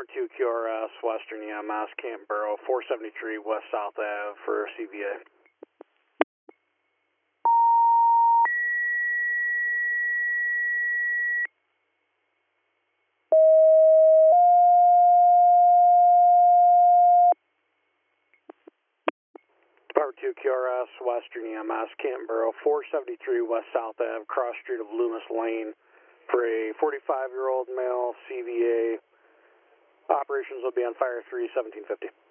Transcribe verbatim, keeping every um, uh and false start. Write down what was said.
two Q R S, Western E M S, Canton Borough, four seventy-three West South Ave for C V A. Power two Q R S, Western E M S, Canton Borough, four seventy-three West South Ave, cross street of Loomis Lane for a forty-five-year-old male C V A. Operations will be on fire three seventeen fifty.